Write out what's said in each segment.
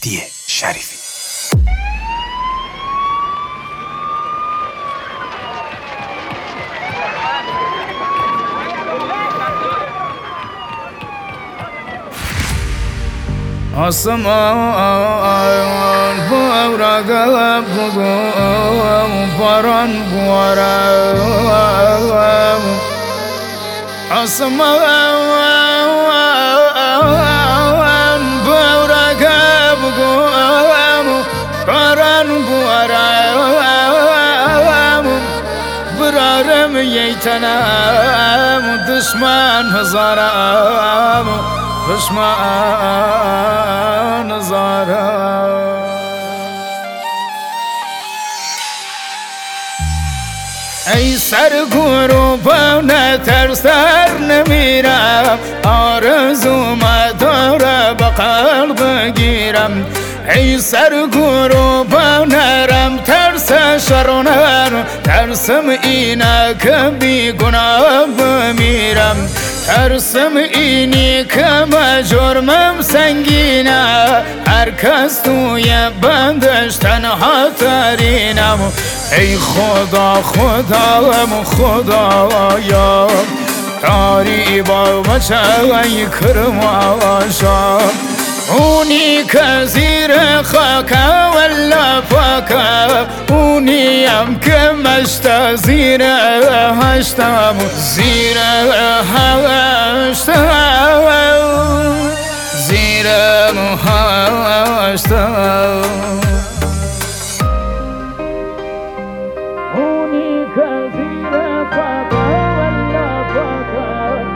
مهدی شریفی. آسمان بارگاه بگم باران بارم آسمان بارگاه بگم باران بارم برارم ییتنم دشمن هزارم دشمن هزارم. ای سرگروبم نترسر نمیرم آرزوم داره به قلب بگیرم. ای سرگروبم نرم ترس شرونر ترسم اینه که بی گناه بمیرم. ترسم اینی که جرمم سنگینه هر کس توی بندش تنها ترینم. ای خدا خدایم خدایا داری با بچه کرماشا اونی که زیر خاکه ولا پاکه اونیم که مشت زیر هشتم زیر هشتم زیر هشتم اونی که زیر خاکه ولا پاکه.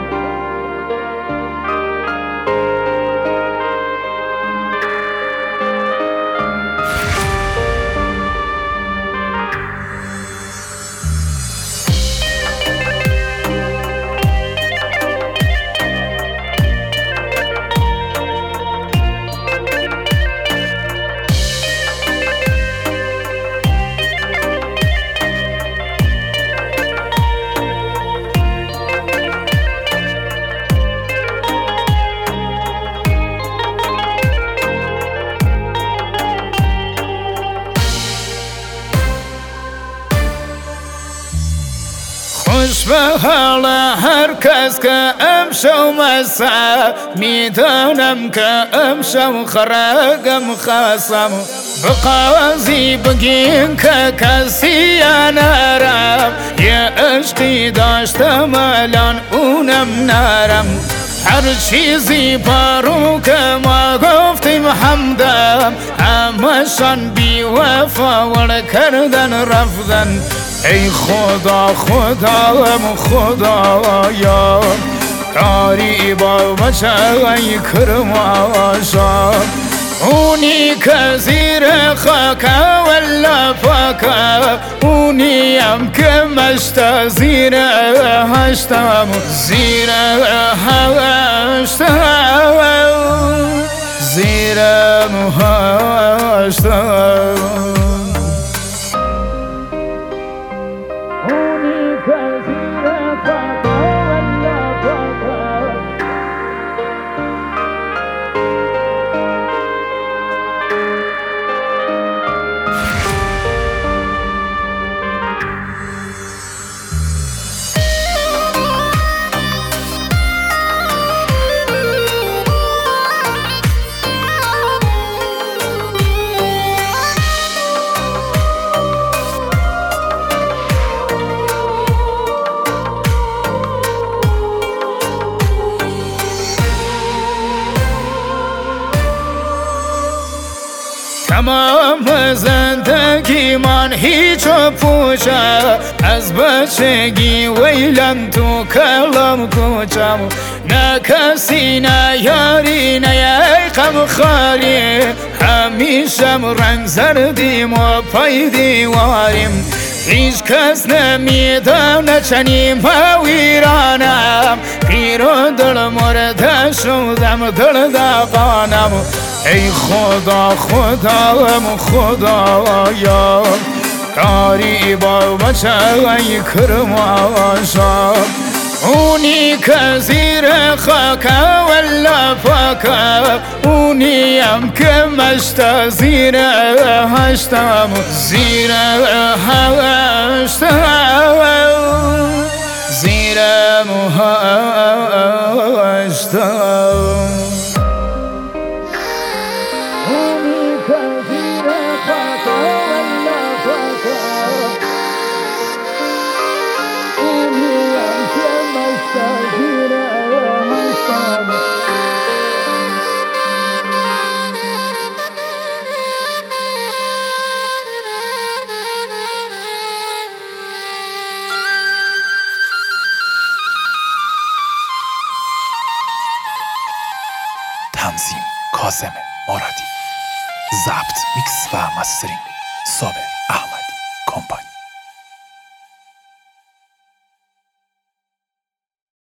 خوش به حال هر کس که امشو مسا میدانم که امشو خرگم خاصم. به قاضی بگین که کسی نرم یه عشقی داشتم الان اونم نرم. هر چیزی بارو که ما گفتیم حمدم همشان بی وفا ول کردن رفتن. ای خدا خدایم خدایا داری با بچه کرماشا اونی که زیر خاکه ولا پاکه اونیم که مشت زیر هشتم زیر هشتم زیر هشتم. تمام زندگی من هیچ و پوچه از بچگی ویلم تو کلم کوچم. نه کسی نه یاری نه غم خالی همیشم رنگ زردیم و پای دیواریم. هیچ کس نمیدانه چنین ویرانم پیر و دل مرده شدم دل دقانم. ای خدا خدایم خدایا داری با بچه کرماشا اونی که زیر خاکه ولا پاکه اونیم که مشت زیر هشتم زیر هشتم زیر هشتم تنظیم کاظم مرادی، ضبط میکس و مسترینگ صابر احمد.